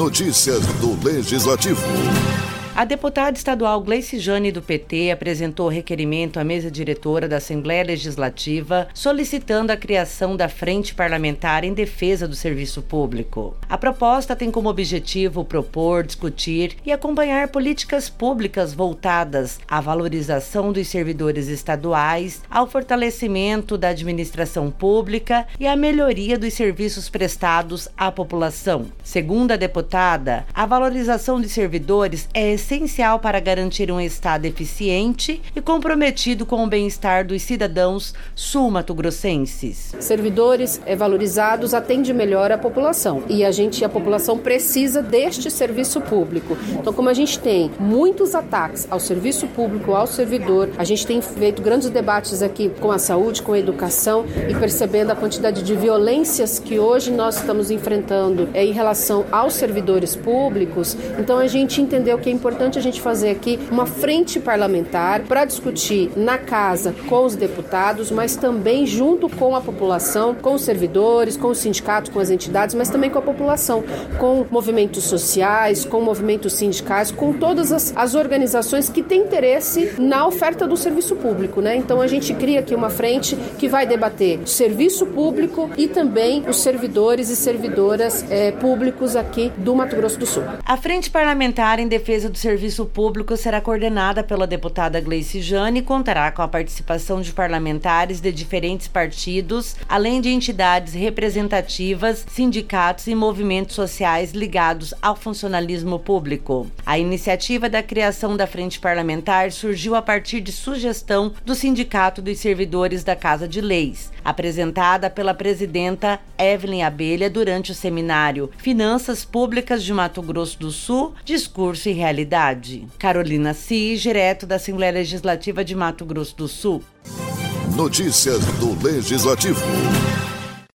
Notícias do Legislativo. A deputada estadual Gleice Jane, do PT, apresentou requerimento à mesa diretora da Assembleia Legislativa solicitando a criação da Frente Parlamentar em Defesa do Serviço Público. A proposta tem como objetivo propor, discutir e acompanhar políticas públicas voltadas à valorização dos servidores estaduais, ao fortalecimento da administração pública e à melhoria dos serviços prestados à população. Segundo a deputada, a valorização de servidores é essencial para garantir um Estado eficiente e comprometido com o bem-estar dos cidadãos sul-mato-grossenses. Servidores valorizados atendem melhor a população e a população precisa deste serviço público. Então, como a gente tem muitos ataques ao serviço público, ao servidor, a gente tem feito grandes debates aqui com a saúde, com a educação e percebendo a quantidade de violências que hoje nós estamos enfrentando em relação aos servidores públicos. Então, a gente entendeu que é importante a gente fazer aqui uma frente parlamentar para discutir na casa com os deputados, mas também junto com a população, com os servidores, com os sindicatos, com as entidades, mas também com a população, com movimentos sociais, com movimentos sindicais, com todas as organizações que têm interesse na oferta do serviço público, né? Então a gente cria aqui uma frente que vai debater o serviço público e também os servidores e servidoras públicos aqui do Mato Grosso do Sul. A Frente Parlamentar em Defesa do Serviço Público será coordenada pela deputada Gleice Jane e contará com a participação de parlamentares de diferentes partidos, além de entidades representativas, sindicatos e movimentos sociais ligados ao funcionalismo público. A iniciativa da criação da Frente Parlamentar surgiu a partir de sugestão do Sindicato dos Servidores da Casa de Leis, apresentada pela presidenta Evelyn Abelha durante o seminário Finanças Públicas de Mato Grosso do Sul, Discurso e Realidade. Carolina Cis, direto da Assembleia Legislativa de Mato Grosso do Sul. Notícias do Legislativo.